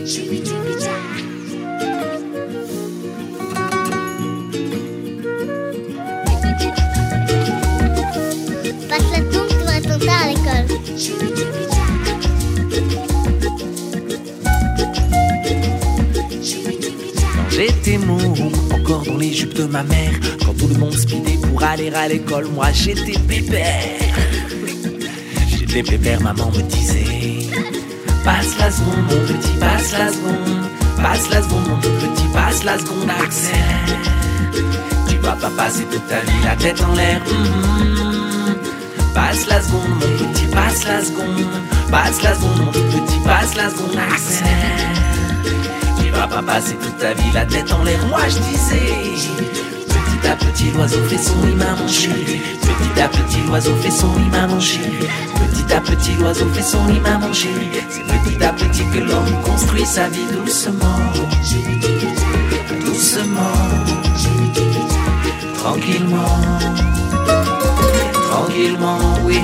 Passe la tombe, tu vas ton père à l'école. Quand j'étais môme, encore dans les jupes de ma mère, quand tout le monde speedait pour aller à l'école, moi j'étais pépère. J'étais pépère, maman me disait: passe la seconde, mon petit, passe la seconde. Passe la seconde, mon tout petit, passe la seconde, accélère. Tu vas pas passer toute ta vie la tête en l'air. Passe la seconde, mon petit, passe la seconde. Passe la seconde, mon tout petit, passe la seconde, accélère. Tu vas pas passer toute ta vie la tête en l'air. Moi je disais: petit à petit l'oiseau fait son nid, maman chérie. Petit à petit l'oiseau fait son nid, maman chérie. Petit à petit l'oiseau fait son nid, maman chérie. C'est petit à petit que l'homme construit sa vie doucement. Doucement. Tranquillement. Tranquillement, oui.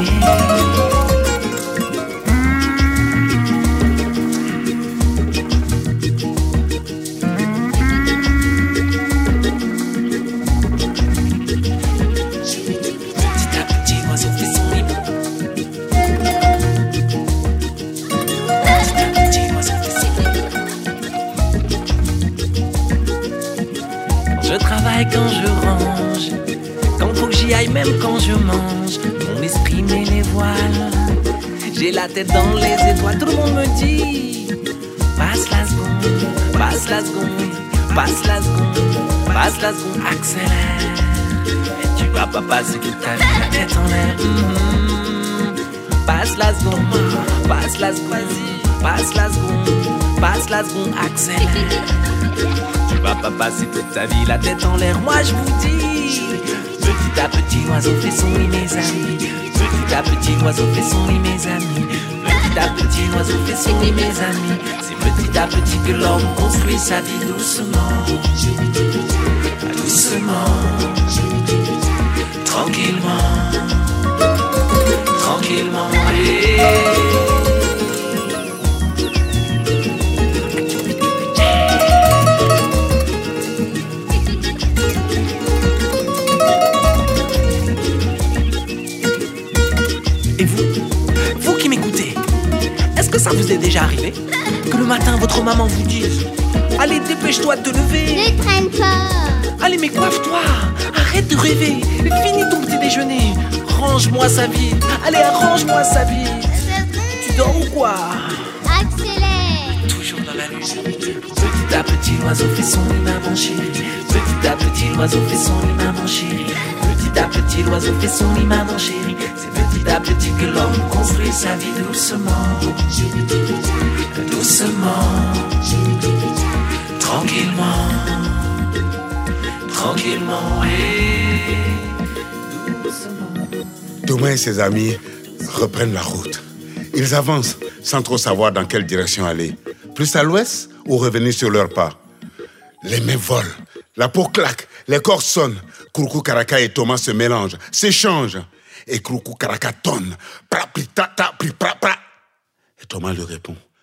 Quand je range, quand faut que j'y aille, même quand je mange, mon esprit met les voiles. J'ai la tête dans les étoiles, tout le monde me dit: passe la seconde, passe la seconde, passe la seconde, passe la seconde, accélère. Et tu vas pas passer toute ta vie la tête en l'air. Passe la seconde, passe la seconde, passe la seconde, passe la seconde, accélère. Tu vas pas passer toute ta vie la tête en l'air. Moi je vous dis: petit à petit l'oiseau fait son nid, mes amis. Petit à petit l'oiseau fait son nid, mes amis. Petit à petit l'oiseau fait son nid, mes amis. C'est petit à petit que l'homme construit sa vie doucement. Doucement. Tranquillement. Tranquillement. Ça vous est déjà arrivé que le matin votre maman vous dise: allez, dépêche-toi de te lever, Ne traîne pas. allez, mais coiffe-toi, arrête de rêver, finis ton petit déjeuner, range-moi sa vie, allez, arrange-moi sa vie. Tu dors ou quoi? Accélère. Toujours dans la lune. Petit à petit l'oiseau fait son nid, maman chérie. Petit à petit l'oiseau fait son nid, maman chérie. Petit à petit l'oiseau fait son nid, maman chérie. C'est petit à petit que l'homme construit sa vie doucement. Doucement. Tranquillement. Tranquillement. Et doucement. Thomas et ses amis reprennent la route. Ils avancent sans trop savoir dans quelle direction aller. Plus à l'ouest ou revenir sur leur pas. Les mains volent, la peau claque, les corps sonnent. Kouroukou Karaka et Thomas se mélangent, s'échangent. Et Kouroukou Karaka tonne. Pra, pri, ta, ta, pri, pra, pra. Et Thomas lui répond: